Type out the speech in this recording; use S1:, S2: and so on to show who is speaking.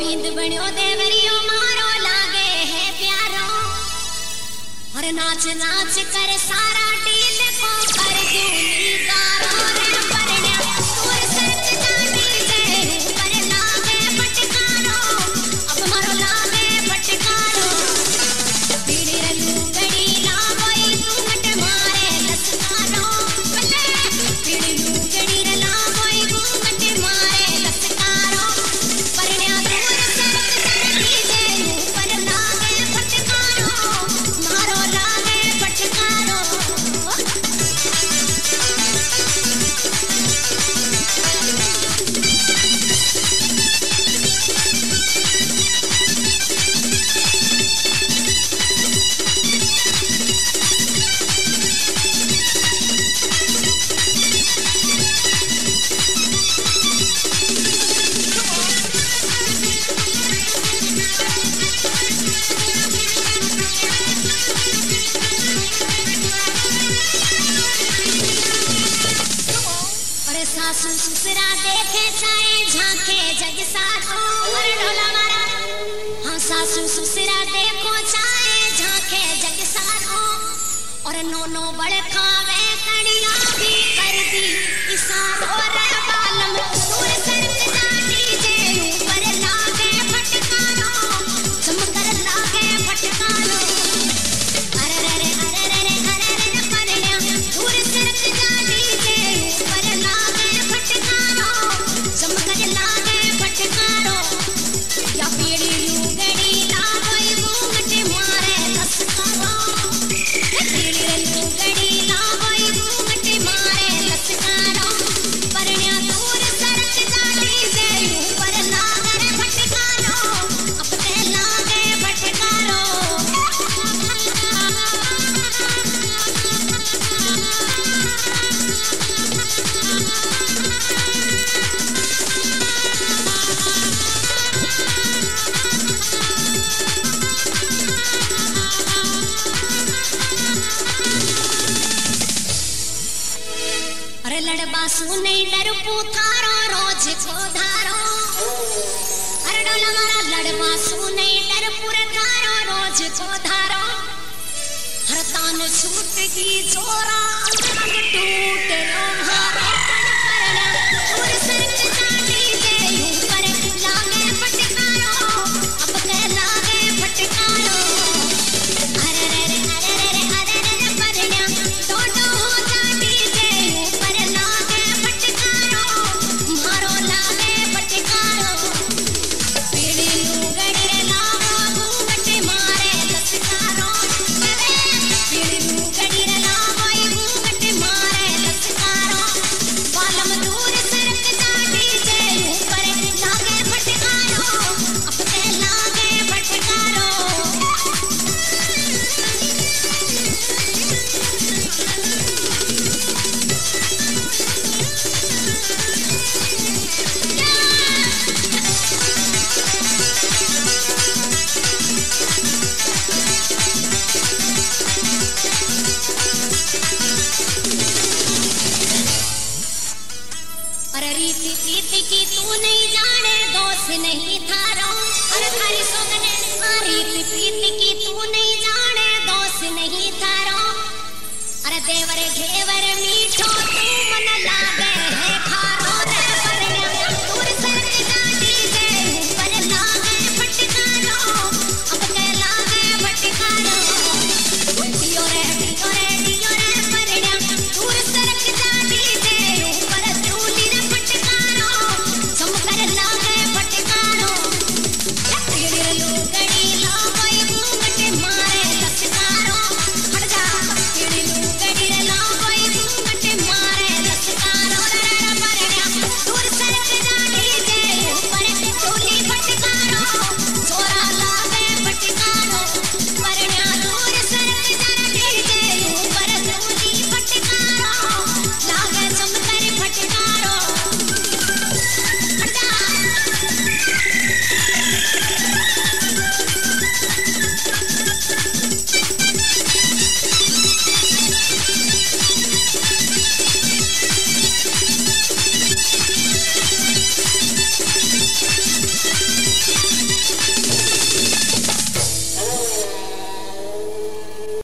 S1: बिंद बण्यो देवरियो मारो लागे है प्यारो और नाच नाच कर सारा डील को कर दूनी गारो रे परण्या तोर संग जानी जे पर लागे फटकारो अब मारो लागे फटकारो पीड़ी रलू गड़ी लावई घूंघट मारे लसकारो बल्ले पीड़ी लू गड़ी लावई घूंघट मारे लसकारो परण्या तोर संग जानी जे पर लागे फटकारो मारो लागे फटकारो सासू ससुरा देखे चाहे झांके जग सारो और ढोला मारा हाँ सासू ससुरा देखो चाहे झांके जग सारो और नोनो बड़ खावे कड़िया भी कर दी इशारो रे बालम तोर संग जानी जे ऊपर लागे फटकारो चमकर लागे फटकारो अरे रे परण्या तोर संग जानी जे ऊपर लागे फटकारो चमकर लागे फटकारो या पीड़ी लूगड़ी लावई घूंघट मारे लसकारो पीड़ी लूगड़ी लावई घूंघट मारे लसकारो परण्या तोर संग जानी जे ऊपर लागे फटकारो अपने लागे फटकारो अरे लड़बा सुने डर पुथारो रोज को धारो अरे डोला मारा लड़बा सुने डर पुर धारो रोज को धारो हर तान छूट की जोरा अंग टूट रोहारो परण्या तोर संग जानी जे ऊपर लागे फटकारो अब के लागे फटकारो अरे परण्या दोनों हो जानी जे ऊपर लागे फटकारो मारो लागे फटकारो पीड़ी लूगड़ी लावो घूंघट मारे लसकारो पीड़ी लूगड़ी लावो घूंघट मारे लसकारो बालम दूर सरक जानी जे ऊपर लागे फटकारो अपने लागे फटकारो अरे रीति प्रीति की तू नहीं जाने दोष नहीं थारो अरे थारी सोगने रीति प्रीति की तू नहीं जाने दोष नहीं थारो अरे देवर घेवर मीठो